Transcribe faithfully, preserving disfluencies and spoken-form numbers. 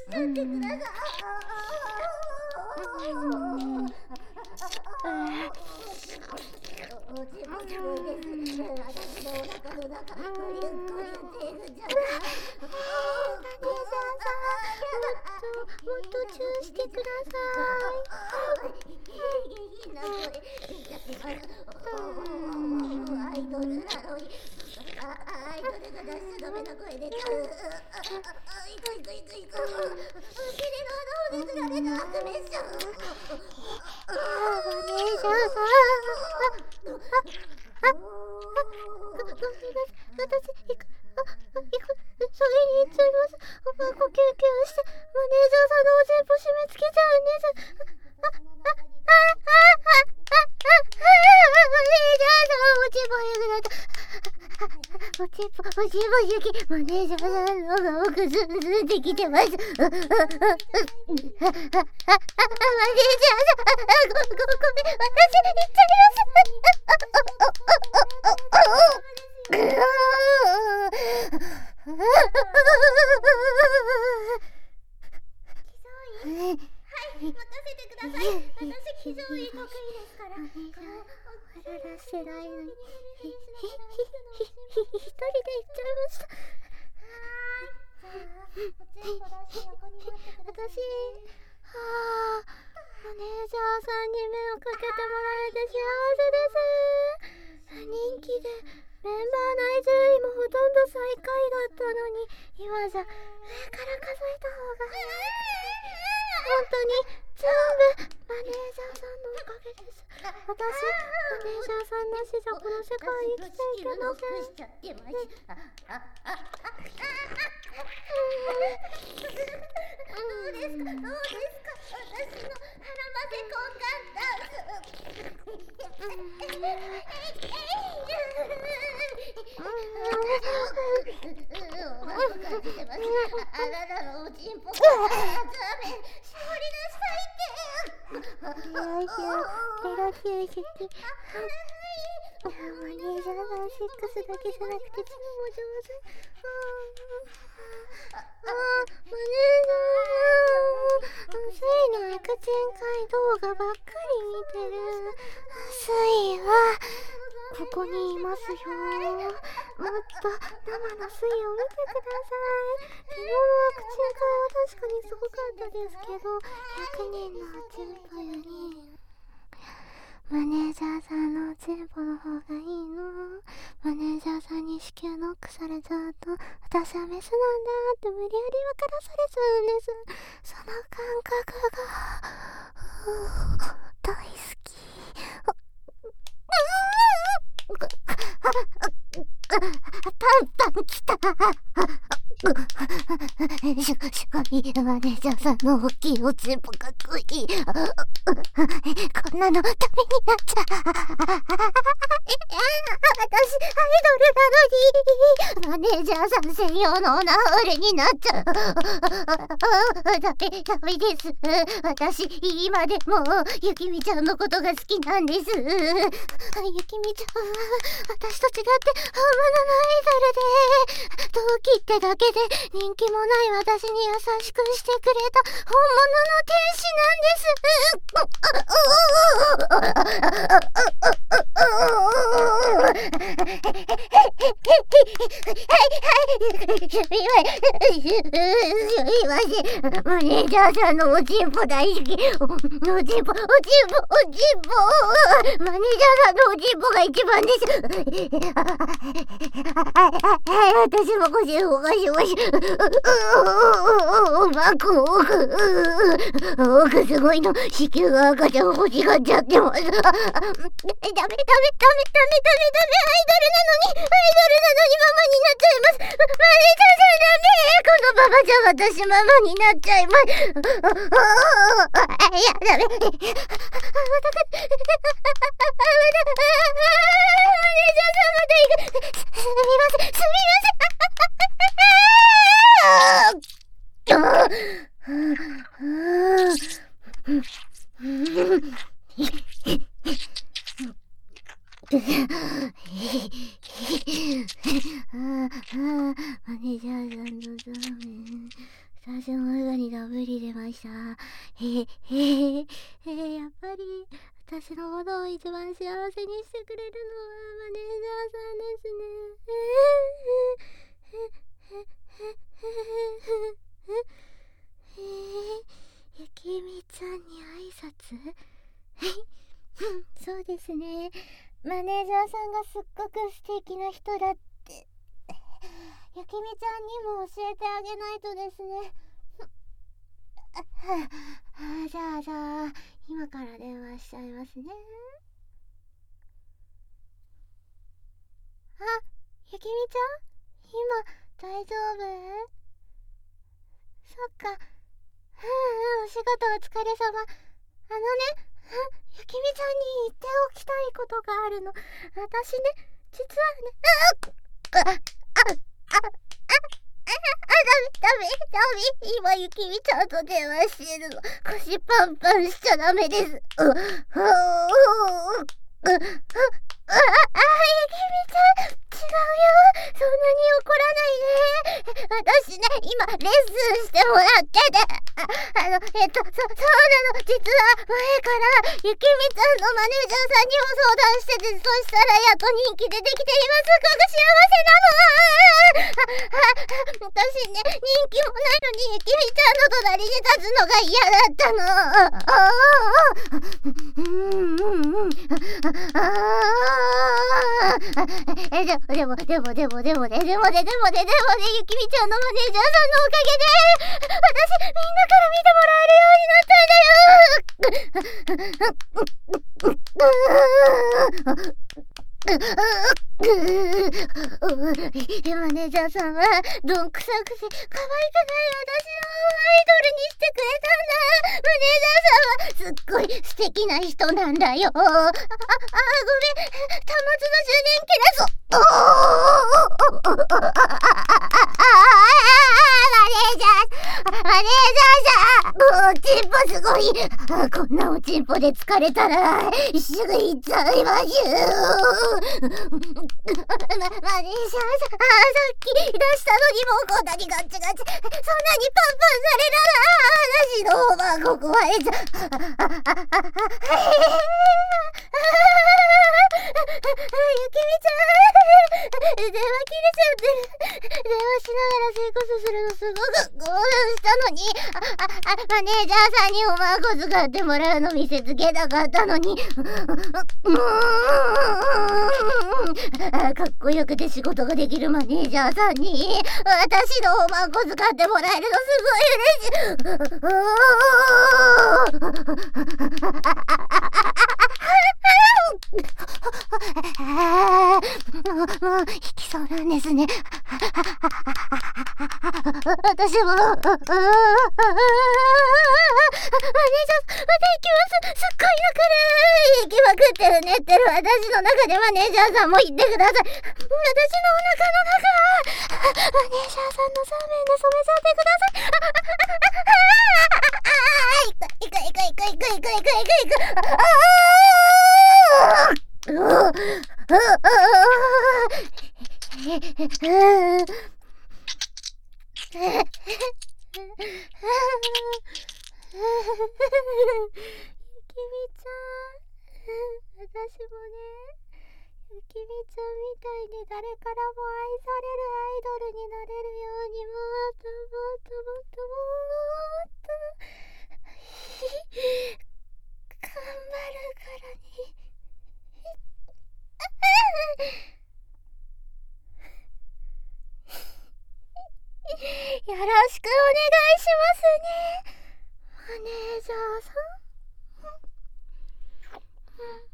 ちゃってください。おちもすごいです。私のお腹の中、こりゅっこりゅっていくじゃない。 マネージャーさん、もっともっとチューしてください。 変な声。アイドルなのに。アイドルが出し止めの声で。いくいくいくいく。キリの喉をねじられた悪名称。 マネージャーさん。あ、あ、ごめんなさい。私、行く、あ、行く、それに行っちゃいます。呼吸吸して、マネージャーさんのおちんぽ締め付けちゃうんです。あ、あ、あ、あ、あ、あ、あ、マネージャーさん、おちんぽ早くなった。おちんぽ、おちんぽ好き、マネージャーさんのが奥ずんずんできてます。マネージャーさん、ご、ご、ごめん、私、行っちゃいます。 はい、任せてください。私、気象医得意ですから。 笑らせないのに、ひ、ひ、ひ、ひ、ひ、一人で行っちゃいました。 はーい。じゃあ、おちんぽ出して横になってください、ね。 私、はぁ、マネージャーさんに目をかけてもらえて幸せです。人気で、メンバー内順位もほとんど最下位だったのに、今じゃ上から数えた方が早い。本当に全部マネージャーさんのおかげです。私、マネージャーさんなしじゃこの世界生きていけません。 しちゃってます。あ、あ、あ、あ、どうですか、どうですか、私の腹ませ交換ダンス。お腹感じてます。あなたのおちんぽがダメ、絞り出したいって。 よいしょ、ペロキューシュキ。マネージャーさんシックスだけじゃなくてチムも上手。ああ、マネージャー、スイのエクチン会動画ばっかり見てる。スイはここにいますよ。もっと生のスイを見てください。昨日のエクチン会は確かにすごかったですけど、ひゃくにんのおちんぽよりマネージャーさんのおちんぽの方がいいの。マネージャーさんに子宮ノックされちゃうと、私はメスなんだって無理やり分からされちゃうんです。その感覚が大好き。パンパンきた。すごい、マネージャーさんの大きいおちんぽかっこいい。こんなのダメになっちゃう。私、アイドルなのに、マネージャーさん専用のおなほれになっちゃう。ダメ、ダメです。私、今でも、ゆきみちゃんのことが好きなんです。ゆきみちゃんは、私と違って、本物のアイドルで、同期ってだけで人気もない私に優しくしてくれた本物の天使なんです。マネージャーさんのおちんぽ大好き。お、おちんぽ、おちんぽ、おちんぽ。マネージャーさんのおちんぽが一番です。私もごしごしごし。バクオクすごいの。子宮が赤ちゃん欲しがっちゃってます。ダメダメダメダメダメダメダメ。アイドルなのに、アイドルなのにママになっちゃいます。マネージャーさんダメ。このババじゃ私ママになっちゃいます。いや、ダメ。またか、マネージャーさんまた行く。すみません、すみません。マネージャーさんのため、 私の中にダブリ出ました。へへへへ、やっぱり私のことを一番幸せにしてくれるのはマネージャーさんですね。へえ、ゆきみちゃんに挨拶？そうですね。マネージャーさんがすっごく素敵な人だって。ゆきみちゃんにも教えてあげないとですね。あ、じゃあじゃあ今から電話しちゃいますね。あ、ゆきみちゃん、今大丈夫？そっか。うんうん、お仕事お疲れ様。あのね、ゆきみちゃんに言っておきたいことがあるの。私ね、実はね、あっ、あっ、あっ、あっ、あっ、あ、ダメ、ダメ、ダメ。今、ゆきみちゃんと電話してるの。腰パンパンしちゃダメです。う、う、う、う、う、あ、あ、ゆきみちゃん、違うよ。そんなに怒らないで。私ね、今、レッスンしてもらってて。あ、あの、えっと、そ、そうなの。実は、前から、ゆきみちゃんのマネージャーさんにも相談してて、そしたらやっと人気出てきて、今すごく幸せなの。あ、あ、私ね、人気もないのに、ゆきみちゃんの隣に立つのが嫌だったの。ああ、うんうんうん。ああ、え、でも、でも、でも、でも、でもね、でもね、でもね、でもね、ゆきみちゃんのマネージャーさんのおかげで、私、みんなから見てもらえるようになったんだよ。マネージャーさんはどんくさくて可愛くない私をアイドルにしてくれたんだ。マネージャーさんはすっごい素敵な人なんだよ。あ、あ、あ、ごめん、端末の充電切れそう。マネージャー、マネージャーさん、もうおちんぽすごい。あ、こんなおちんぽで疲れたらすぐ行っちゃいましゅ。ま、マネージャーさん、あ、さっき出したのにもうこんなにガチガチ、そんなにパンパンされたら私の方がここ壊れちゃう。あ、あ、あ、あ、あ、ゆきみちゃん、電話切れちゃってる。電話しながら生活するのすごく興奮したのに、あ、あ、あ、マネージャーさんにおまこ使ってもらうの見せつけたかったのに、うーん、かっこよくて仕事ができるマネージャーさんに私のおまんこ使ってもらえるのすごい嬉しい。もう、もう、引きそうなんですね。私も、マネージャー、また行きます。すっごいの来る。行きまくってる、寝てる私の中でマネージャーさんも言ってください。私のお腹の中、マネージャーさんのサーメンで染めちゃってください。行く、行く、行く、行く、行く、行く、行く、行く、行く。ああうううう私もね、ゆきみちゃんみたいに誰からも愛されるアイドルになれるようにもっともっともっともっと頑張るからね。よろしくお願いしますね、マネージャーさん。